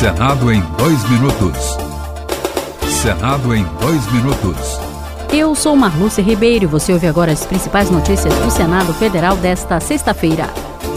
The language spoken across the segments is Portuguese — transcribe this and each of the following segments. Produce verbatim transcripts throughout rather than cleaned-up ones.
Senado em dois minutos. Senado em dois minutos. Eu sou Marluce Ribeiro e você ouve agora as principais notícias do Senado Federal desta sexta-feira.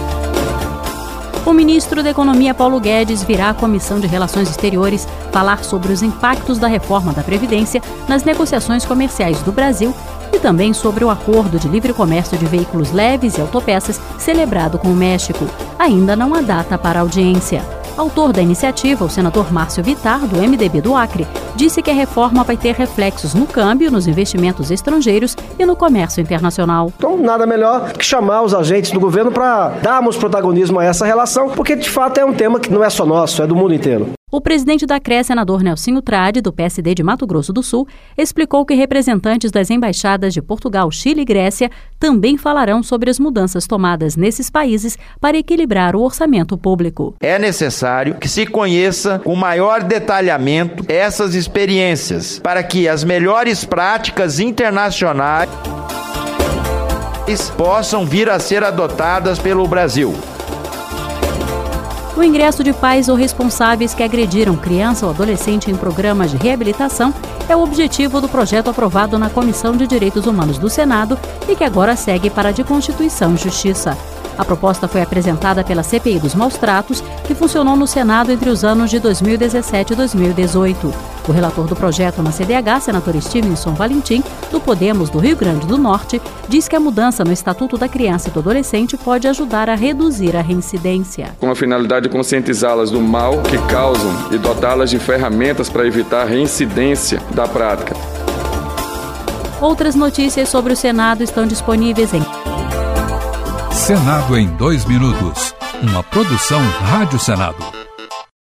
O ministro da Economia, Paulo Guedes, virá à Comissão de Relações Exteriores falar sobre os impactos da reforma da Previdência nas negociações comerciais do Brasil e também sobre o acordo de livre comércio de veículos leves e autopeças celebrado com o México. Ainda não há data para a audiência. Autor da iniciativa, o senador Márcio Vittar, do M D B do Acre, disse que a reforma vai ter reflexos no câmbio, nos investimentos estrangeiros e no comércio internacional. Então, nada melhor que chamar os agentes do governo para darmos protagonismo a essa relação, porque, de fato, é um tema que não é só nosso, é do mundo inteiro. O presidente da C R E, senador Nelsinho Trade, do P S D de Mato Grosso do Sul, explicou que representantes das embaixadas de Portugal, Chile e Grécia também falarão sobre as mudanças tomadas nesses países para equilibrar o orçamento público. É necessário que se conheça com maior detalhamento essas experiências, para que as melhores práticas internacionais possam vir a ser adotadas pelo Brasil. O ingresso de pais ou responsáveis que agrediram criança ou adolescente em programas de reabilitação é o objetivo do projeto aprovado na Comissão de Direitos Humanos do Senado e que agora segue para a de Constituição e Justiça. A proposta foi apresentada pela C P I dos Maus-Tratos, que funcionou no Senado entre os anos de dois mil e dezessete e dois mil e dezoito. O relator do projeto na C D H, senador Stevenson Valentim, do Podemos do Rio Grande do Norte, diz que a mudança no Estatuto da Criança e do Adolescente pode ajudar a reduzir a reincidência. Com a finalidade de conscientizá-las do mal que causam e dotá-las de ferramentas para evitar a reincidência da prática. Outras notícias sobre o Senado estão disponíveis em Senado em dois minutos. Uma produção Rádio Senado.